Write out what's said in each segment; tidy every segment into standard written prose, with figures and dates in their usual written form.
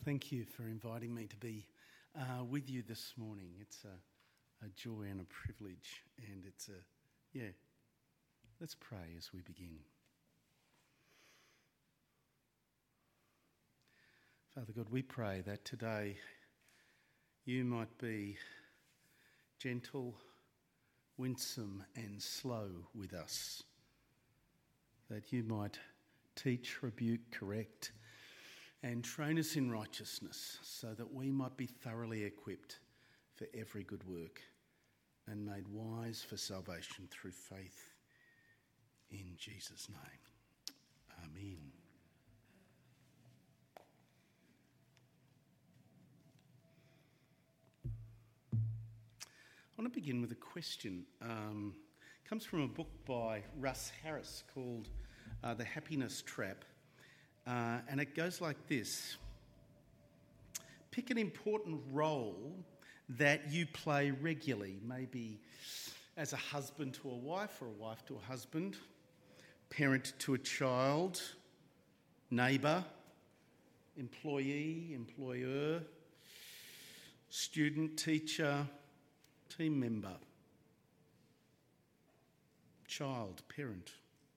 Thank you for inviting me to be with you this morning. It's a joy and a privilege, and let's pray as we begin. Father God, we pray that today you might be gentle, winsome and slow with us, that you might teach, rebuke, correct and train us in righteousness so that we might be thoroughly equipped for every good work and made wise for salvation through faith in Jesus' name. Amen. I want to begin with a question. It comes from a book by Russ Harris called The Happiness Trap. And it goes like this. Pick an important role that you play regularly, maybe as a husband to a wife or a wife to a husband, parent to a child, neighbour, employee, employer, student, teacher, team member, child, parent.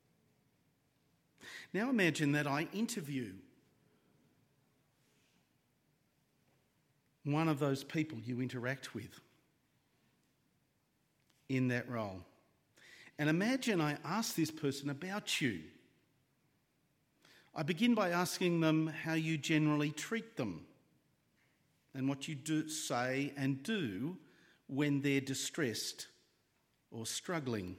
Now imagine that I interview one of those people you interact with in that role. And imagine I ask this person about you. I begin by asking them how you generally treat them and what you do, say and do when they're distressed or struggling.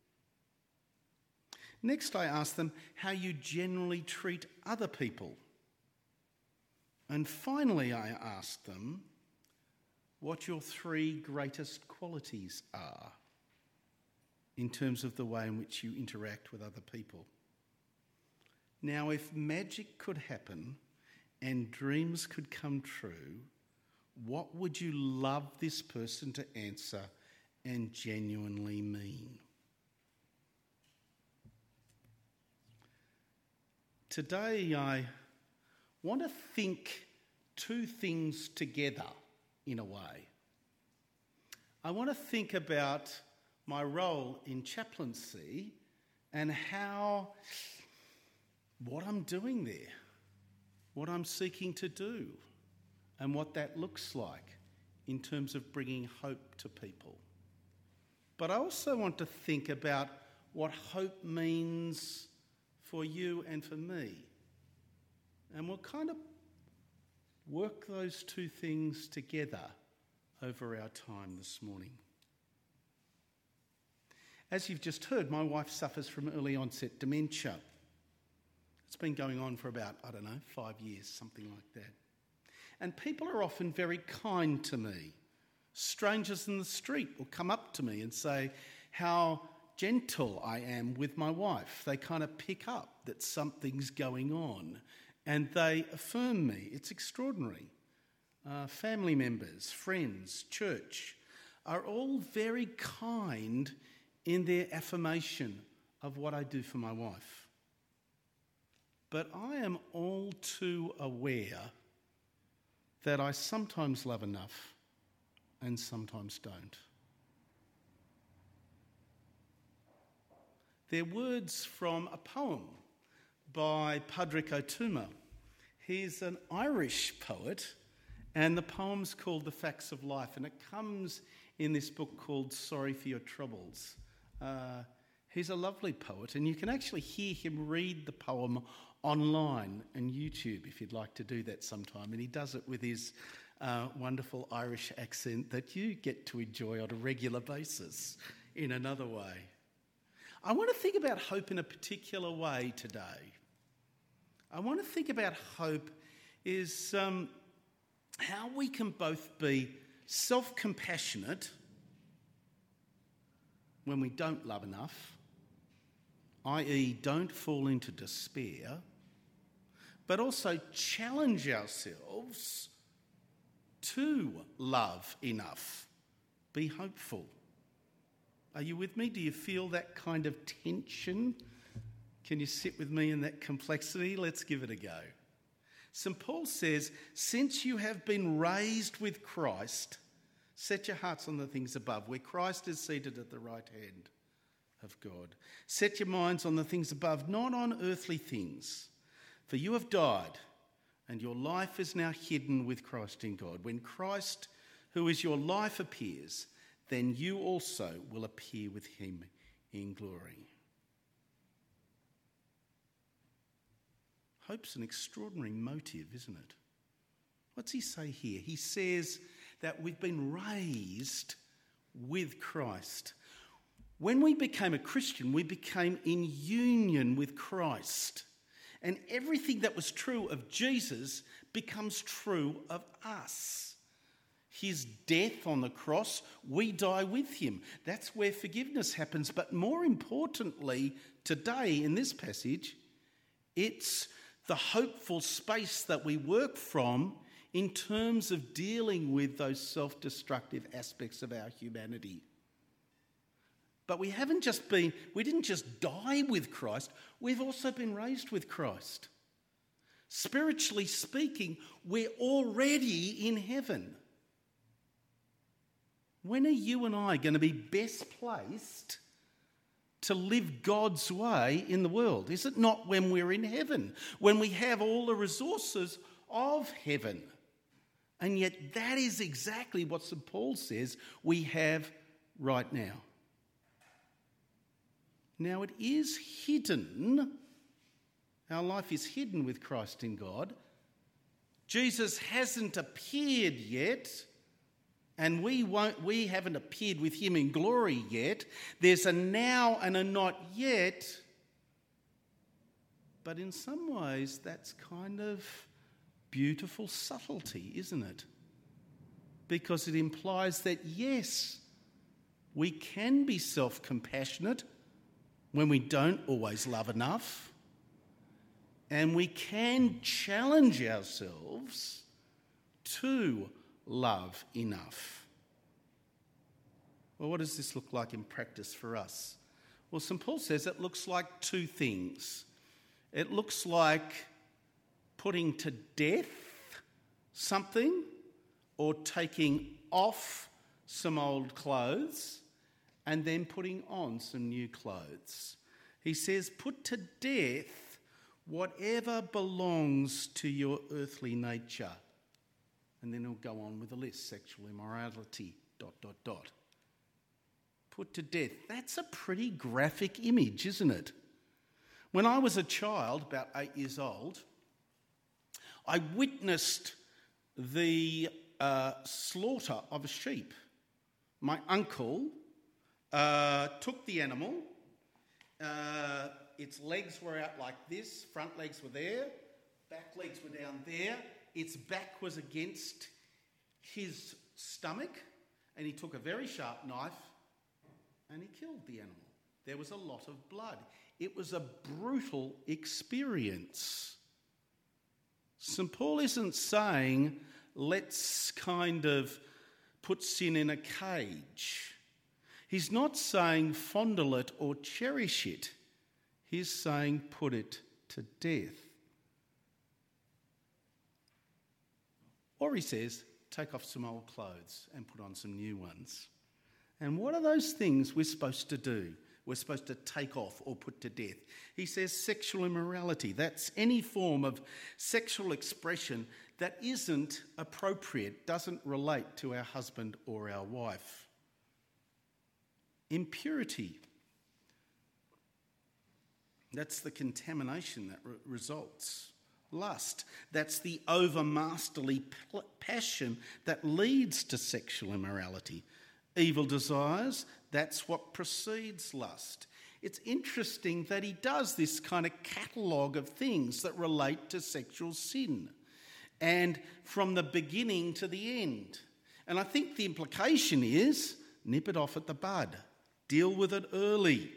Next, I ask them how you generally treat other people. And finally, I ask them what your 3 greatest qualities are in terms of the way in which you interact with other people. Now, if magic could happen and dreams could come true, what would you love this person to answer and genuinely mean? Today, I want to think 2 things together in a way. I want to think about my role in chaplaincy and what I'm doing there, what I'm seeking to do, and what that looks like in terms of bringing hope to people. But I also want to think about what hope means for you and for me. And we'll kind of work those 2 things together over our time this morning. As you've just heard, my wife suffers from early onset dementia. It's been going on for about, 5 years, something like that. And people are often very kind to me. Strangers in the street will come up to me and say how gentle I am with my wife. They kind of pick up that something's going on and they affirm me. It's extraordinary. Family members, friends, church are all very kind in their affirmation of what I do for my wife. But I am all too aware that I sometimes love enough and sometimes don't. They're words from a poem by Padraig Ó Tuama. He's an Irish poet, and the poem's called The Facts of Life, and it comes in this book called Sorry for Your Troubles. He's a lovely poet, and you can actually hear him read the poem online on YouTube if you'd like to do that sometime, and he does it with his wonderful Irish accent that you get to enjoy on a regular basis in another way. I want to think about hope in a particular way today. I want to think about hope is how we can both be self-compassionate when we don't love enough, i.e. don't fall into despair, but also challenge ourselves to love enough, be hopeful. Are you with me? Do you feel that kind of tension? Can you sit with me in that complexity? Let's give it a go. St. Paul says, since you have been raised with Christ, set your hearts on the things above, where Christ is seated at the right hand of God. Set your minds on the things above, not on earthly things. For you have died, and your life is now hidden with Christ in God. When Christ, who is your life, appears, then you also will appear with him in glory. Hope's an extraordinary motive, isn't it? What's he say here? He says that we've been raised with Christ. When we became a Christian, we became in union with Christ. And everything that was true of Jesus becomes true of us. His death on the cross, we die with him. That's where forgiveness happens. But more importantly, today in this passage, it's the hopeful space that we work from in terms of dealing with those self-destructive aspects of our humanity. But we didn't just die with Christ, we've also been raised with Christ. Spiritually speaking, we're already in heaven. When are you and I going to be best placed to live God's way in the world? Is it not when we're in heaven, when we have all the resources of heaven? And yet that is exactly what St. Paul says we have right now. Now it is hidden. Our life is hidden with Christ in God. Jesus hasn't appeared yet, and we haven't appeared with him in glory yet. There's a now and a not yet. But in some ways, that's kind of beautiful subtlety, isn't it? Because it implies that, yes, we can be self-compassionate when we don't always love enough, and we can challenge ourselves to love enough. Well, what does this look like in practice for us? Well, St. Paul says it looks like two things. It looks like putting to death something or taking off some old clothes and then putting on some new clothes. He says, put to death whatever belongs to your earthly nature. And then he'll go on with a list: sexual immorality, ... Put to death. That's a pretty graphic image, isn't it? When I was a child, about 8 years old, I witnessed the slaughter of a sheep. My uncle took the animal. Its legs were out like this, front legs were there, back legs were down there. Its back was against his stomach, and he took a very sharp knife and he killed the animal. There was a lot of blood. It was a brutal experience. St. Paul isn't saying, let's kind of put sin in a cage. He's not saying fondle it or cherish it. He's saying put it to death. Or he says, take off some old clothes and put on some new ones. And what are those things we're supposed to do? We're supposed to take off or put to death. He says sexual immorality. That's any form of sexual expression that isn't appropriate, doesn't relate to our husband or our wife. Impurity. That's the contamination that results. Lust. That's the overmasterly passion that leads to sexual immorality. Evil desires, that's what precedes lust. It's interesting that he does this kind of catalogue of things that relate to sexual sin, and from the beginning to the end. And I think the implication is, nip it off at the bud. Deal with it early.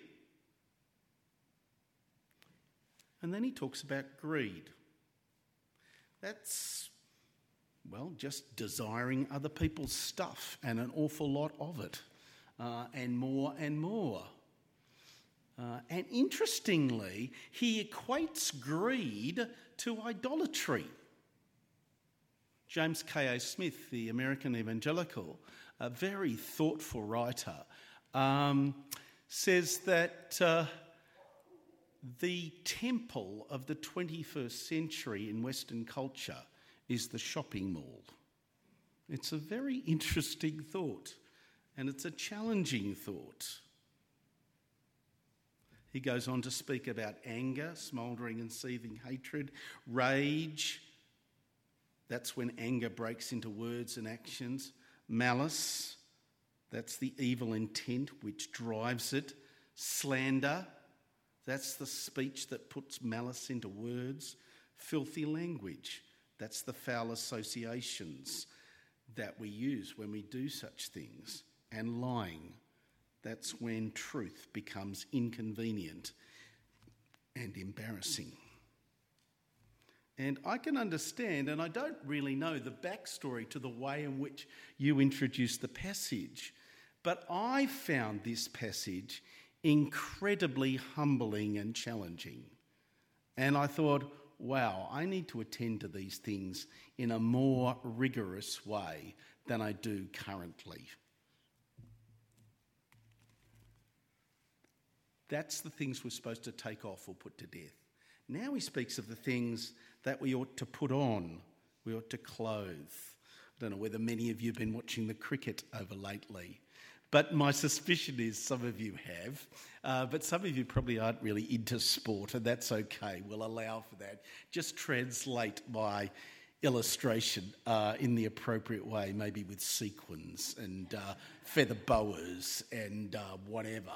And then he talks about greed. That's, well, just desiring other people's stuff and an awful lot of it, and more and more. And interestingly, he equates greed to idolatry. James K.A. Smith, the American evangelical, a very thoughtful writer, says that the temple of the 21st century in Western culture is the shopping mall. It's a very interesting thought, and it's a challenging thought. He goes on to speak about anger, smouldering and seething hatred, rage. That's when anger breaks into words and actions. Malice, that's the evil intent which drives it. Slander, that's the speech that puts malice into words. Filthy language, that's the foul associations that we use when we do such things. And lying, that's when truth becomes inconvenient and embarrassing. And I can understand, and I don't really know the backstory to the way in which you introduced the passage, but I found this passage incredibly humbling and challenging. And I thought, wow, I need to attend to these things in a more rigorous way than I do currently. That's the things we're supposed to take off or put to death. Now he speaks of the things that we ought to put on, we ought to clothe. I don't know whether many of you have been watching the cricket over lately, but my suspicion is some of you have, but some of you probably aren't really into sport, and that's okay. We'll allow for that. Just translate my illustration in the appropriate way, maybe with sequins and feather boas and whatever.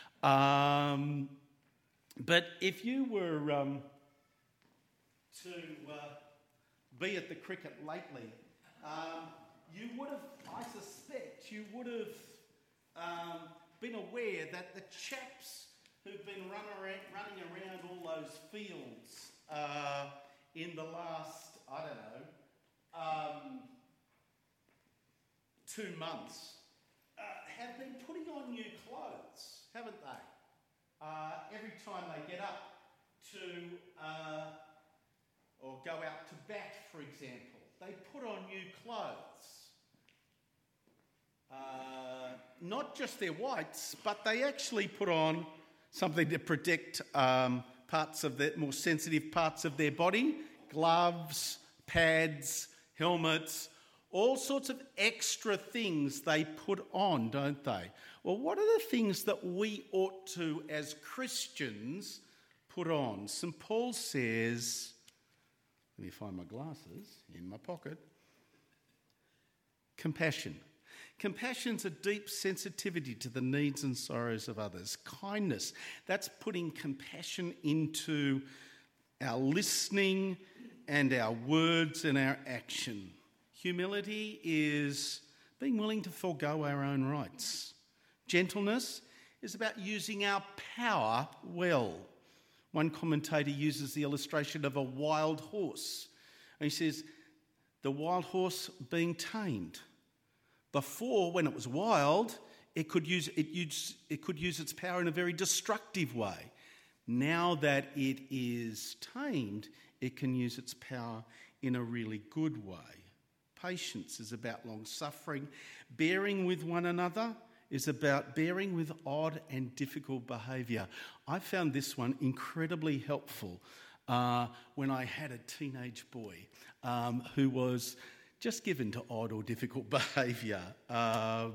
But if you were to be at the cricket lately, you would have, I suspect, you would have been aware that the chaps who've been running around all those fields in the last, 2 months have been putting on new clothes, haven't they? Every time they get up to, or go out to bat, for example, they put on new clothes. Not just their whites, but they actually put on something to protect parts of the more sensitive parts of their body, gloves, pads, helmets, all sorts of extra things they put on, don't they? Well, what are the things that we ought to, as Christians, put on? St. Paul says, let me find my glasses in my pocket. Compassion. Compassion's a deep sensitivity to the needs and sorrows of others. Kindness, that's putting compassion into our listening and our words and our action. Humility is being willing to forego our own rights. Gentleness is about using our power well. One commentator uses the illustration of a wild horse. And he says, the wild horse being tamed. Before, when it was wild, it could use its power in a very destructive way. Now that it is tamed, it can use its power in a really good way. Patience is about long-suffering. Bearing with one another is about bearing with odd and difficult behaviour. I found this one incredibly helpful when I had a teenage boy who was just given to odd or difficult behaviour. I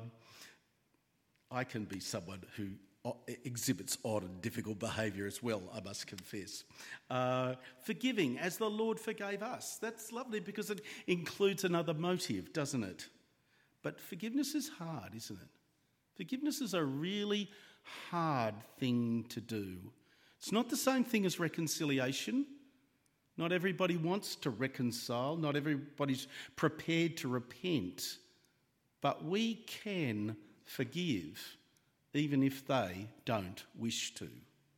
can be someone who exhibits odd and difficult behaviour as well, I must confess. Forgiving as the Lord forgave us. That's lovely because it includes another motive, doesn't it? But forgiveness is hard, isn't it? Forgiveness is a really hard thing to do. It's not the same thing as reconciliation. Not everybody wants to reconcile. Not everybody's prepared to repent. But we can forgive even if they don't wish to.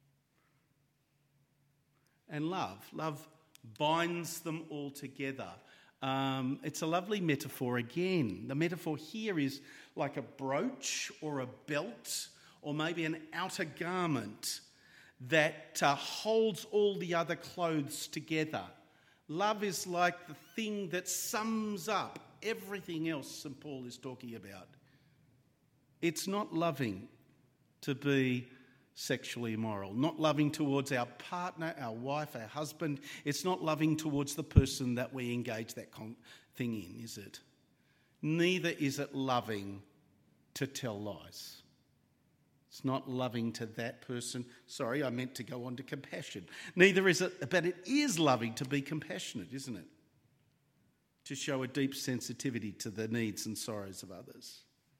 And love binds them all together. It's a lovely metaphor again. The metaphor here is like a brooch or a belt or maybe an outer garment that holds all the other clothes together. Love is like the thing that sums up everything else St. Paul is talking about. It's not loving to be sexually immoral, not loving towards our partner, our wife, our husband. It's not loving towards the person that we engage that thing in, is it? Neither is it loving to tell lies. It's not loving to that person. Sorry, I meant to go on to compassion. Neither is it, but it is loving to be compassionate, isn't it? To show a deep sensitivity to the needs and sorrows of others.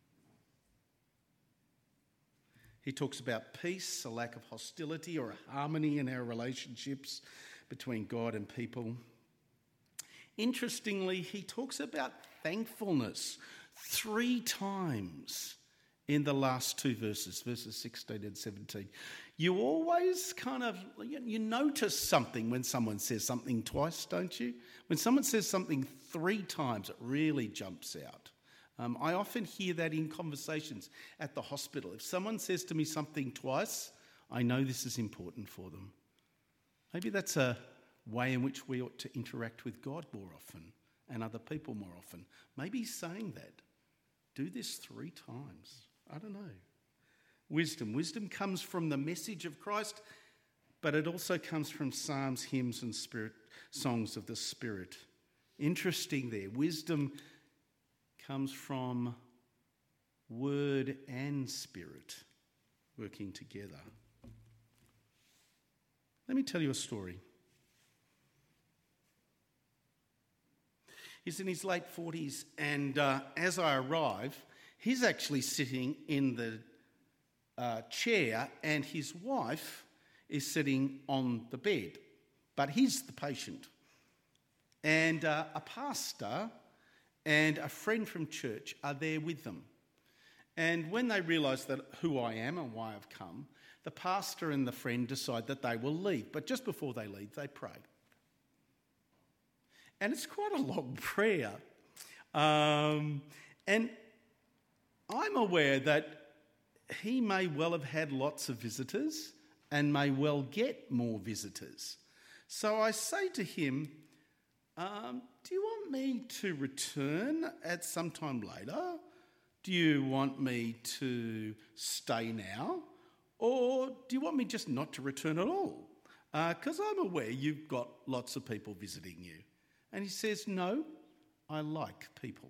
He talks about peace, a lack of hostility or a harmony in our relationships between God and people. Interestingly, he talks about thankfulness 3 times in the last 2 verses, verses 16 and 17. You always you notice something when someone says something twice, don't you? When someone says something 3 times, it really jumps out. I often hear that in conversations at the hospital. If someone says to me something twice, I know this is important for them. Maybe that's a way in which we ought to interact with God more often and other people more often. Maybe he's saying that. Do this 3 times. I don't know. Wisdom. Wisdom comes from the message of Christ, but it also comes from psalms, hymns and songs of the Spirit. Interesting there. Wisdom comes from word and spirit working together. Let me tell you a story. He's in his late 40s, and as I arrive, he's actually sitting in the chair, and his wife is sitting on the bed, but he's the patient. And a pastor and a friend from church are there with them. And when they realise that who I am and why I've come, the pastor and the friend decide that they will leave. But just before they leave, they pray. And it's quite a long prayer. And I'm aware that he may well have had lots of visitors and may well get more visitors. So I say to him, do you want me to return at some time later? Do you want me to stay now? Or do you want me just not to return at all? Because I'm aware you've got lots of people visiting you. And he says, no, I like people.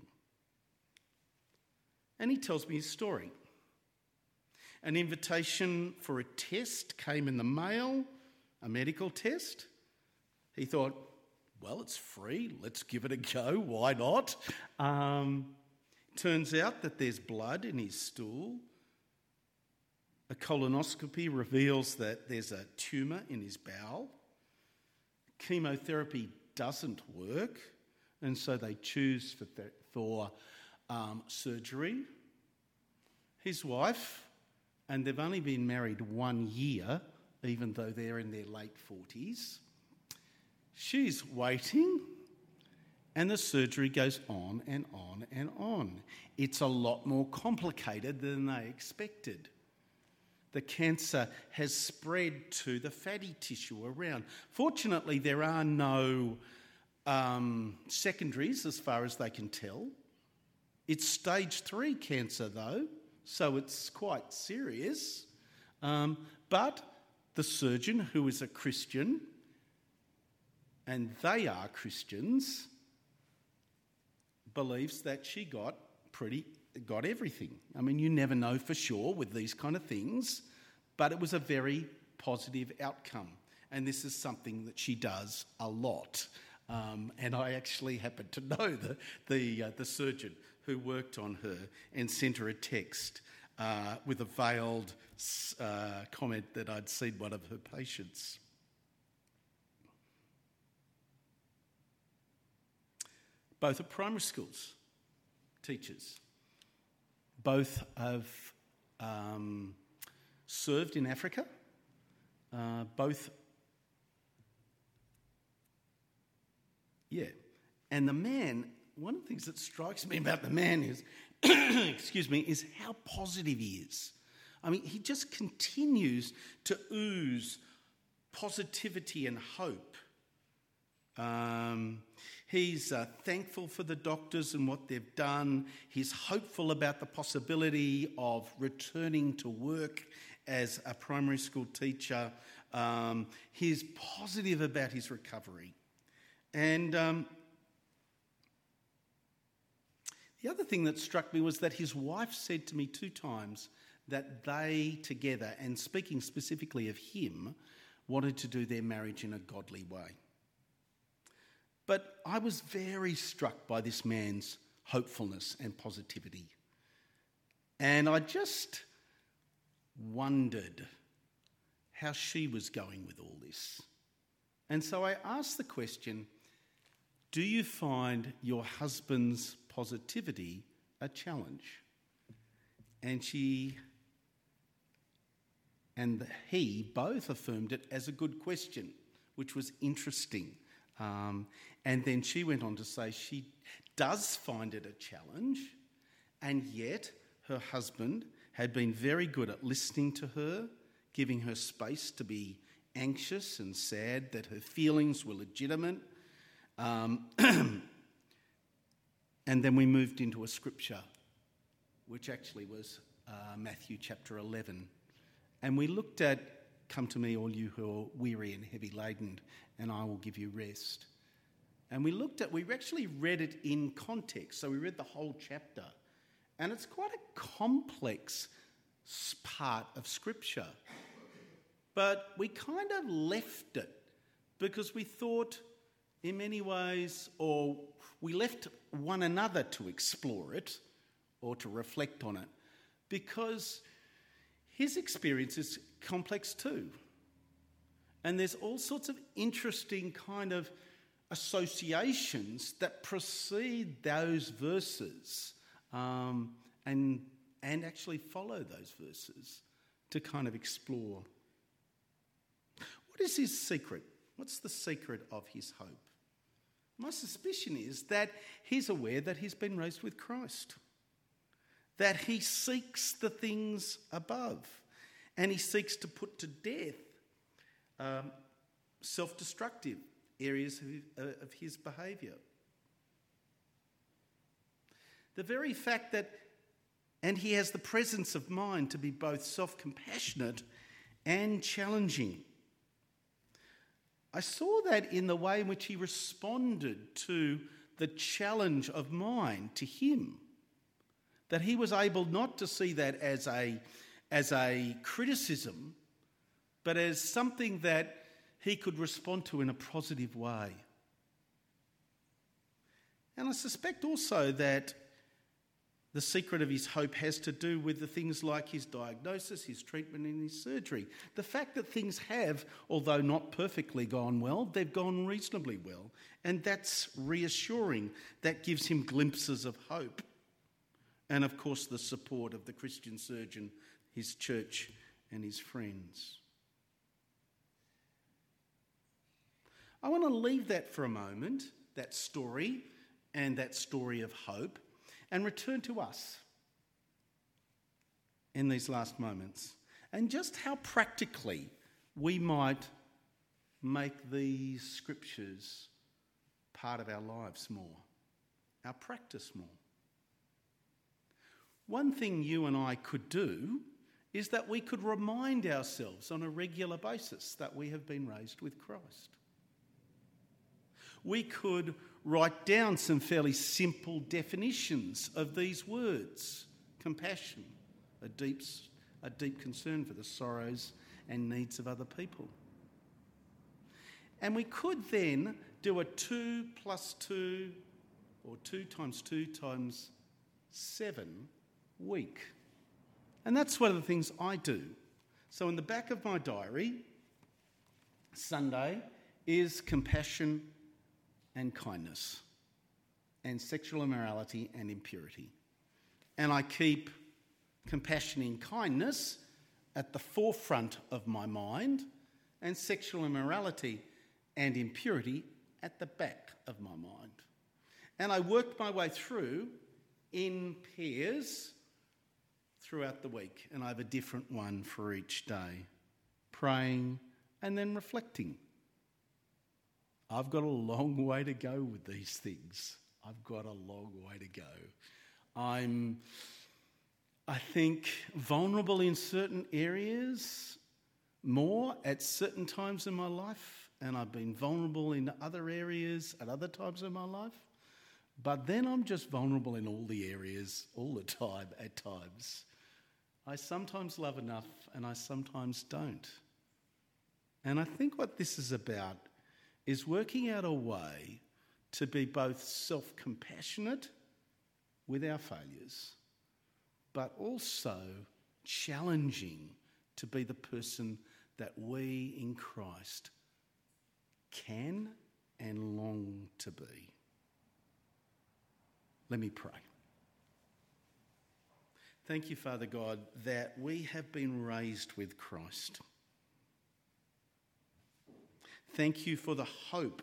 And he tells me his story. An invitation for a test came in the mail, a medical test. He thought, well, it's free, let's give it a go, why not? Turns out that there's blood in his stool. A colonoscopy reveals that there's a tumour in his bowel. Chemotherapy doesn't work, and so they choose for surgery. His wife, and they've only been married 1 year, even though they're in their late 40s, she's waiting, and the surgery goes on and on and on. It's a lot more complicated than they expected. The cancer has spread to the fatty tissue around. Fortunately, there are no secondaries as far as they can tell. It's stage 3 cancer, though, so it's quite serious. But the surgeon, who is a Christian, and they are Christians, believes that she got everything. I mean, you never know for sure with these kind of things, but it was a very positive outcome. And this is something that she does a lot. And I actually happen to know the surgeon who worked on her and sent her a text with a veiled comment that I'd seen one of her patients. Both are primary schools teachers. Both have served in Africa. And the man, one of the things that strikes me about the man is, is how positive he is. I mean, he just continues to ooze positivity and hope. He's thankful for the doctors and what they've done. He's hopeful about the possibility of returning to work as a primary school teacher. He's positive about his recovery. And the other thing that struck me was that his wife said to me 2 times that they together, and speaking specifically of him, wanted to do their marriage in a godly way. But I was very struck by this man's hopefulness and positivity. And I just wondered how she was going with all this. And so I asked the question, do you find your husband's positivity a challenge? And she and he both affirmed it as a good question, which was interesting. And then she went on to say she does find it a challenge, and yet her husband had been very good at listening to her, giving her space to be anxious and sad, that her feelings were legitimate. And then we moved into a scripture, which actually was Matthew chapter 11. And we looked at, "Come to me, all you who are weary and heavy laden, and I will give you rest." And we actually read it in context. So we read the whole chapter. And it's quite a complex part of Scripture. But we kind of left it because we thought in many ways, or we left one another to explore it or to reflect on it, because his experience is complex too. And there's all sorts of interesting kind of associations that precede those verses and actually follow those verses to kind of explore. What is his secret? What's the secret of his hope? My suspicion is that he's aware that he's been raised with Christ, that he seeks the things above, and he seeks to put to death self-destructive areas of his behaviour. The very fact that, and he has the presence of mind to be both self-compassionate and challenging. I saw that in the way in which he responded to the challenge of mine to him, that he was able not to see that as a criticism, but as something that he could respond to in a positive way. And I suspect also that the secret of his hope has to do with the things like his diagnosis, his treatment and his surgery. The fact that things have, although not perfectly gone well, they've gone reasonably well. And that's reassuring. That gives him glimpses of hope. And of course the support of the Christian surgeon, his church and his friends. I want to leave that for a moment, that story and that story of hope, and return to us in these last moments, and just how practically we might make these scriptures part of our lives more, our practice more. One thing you and I could do is that we could remind ourselves on a regular basis that we have been raised with Christ. We could write down some fairly simple definitions of these words. Compassion, a deep concern for the sorrows and needs of other people. And we could then do a 2 + 2 or 2 × 2 × 7 week. And that's one of the things I do. So in the back of my diary, Sunday is compassion and kindness, and sexual immorality and impurity. And I keep compassion and kindness at the forefront of my mind, and sexual immorality and impurity at the back of my mind. And I work my way through in pairs throughout the week, and I have a different one for each day, praying and then reflecting. I've got a long way to go with these things. I've got a long way to go. I'm, I think, vulnerable in certain areas more at certain times in my life, and I've been vulnerable in other areas at other times in my life. But then I'm just vulnerable in all the areas all the time at times. I sometimes love enough and I sometimes don't. And I think what this is about is working out a way to be both self-compassionate with our failures, but also challenging to be the person that we in Christ can and long to be. Let me pray. Thank you, Father God, that we have been raised with Christ. Thank you for the hope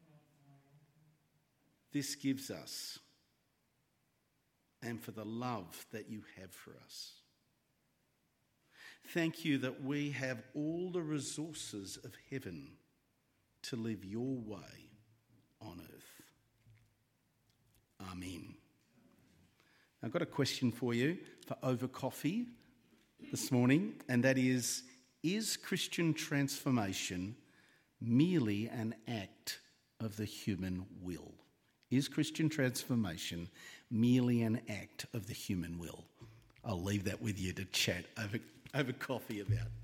this gives us and for the love that you have for us. Thank you that we have all the resources of heaven to live your way on earth. Amen. I've got a question for you for over coffee this morning, and that is Christian transformation merely an act of the human will? Is Christian transformation merely an act of the human will? I'll leave that with you to chat over coffee about.